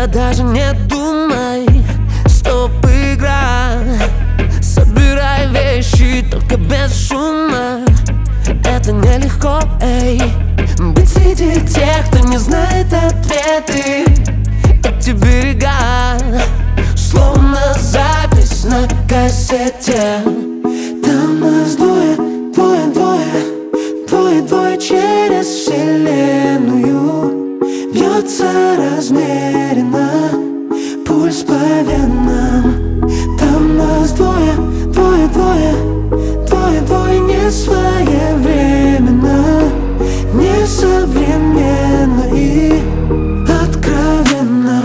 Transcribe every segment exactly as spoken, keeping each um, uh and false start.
даже не думай, стоп, игра. Собирай вещи, только без шума. Это нелегко, эй, быть среди тех, кто не знает ответы. Эти берега, словно запись на кассете. Там нас двое, двое, двое, двое, двое через вселенную. Бьется размеренно пульс по венам. Там нас двое, двое, двое, двое, двое не своевременно, не современно и откровенно.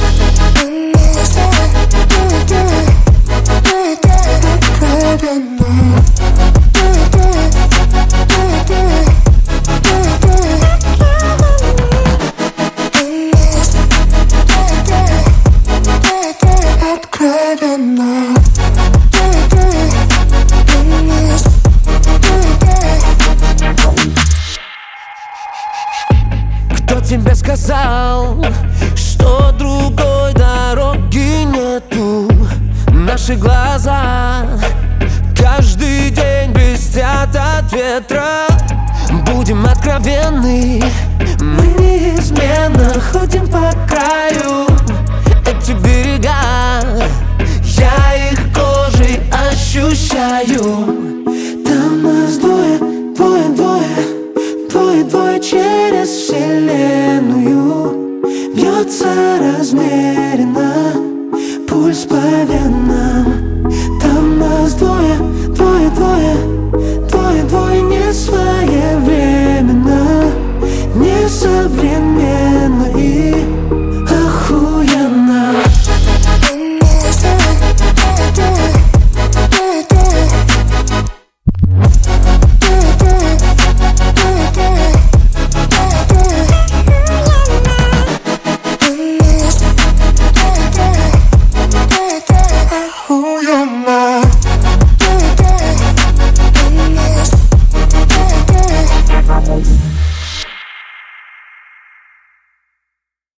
Кто тебе сказал, что другой дороги нету? Наши глаза каждый день блестят от ветра. Будем откровенны, мы неизменно ходим по краю. Эти берега, я их кожей ощущаю. Там нас двое, двое, двое, двое, двое через вселенную. Бьется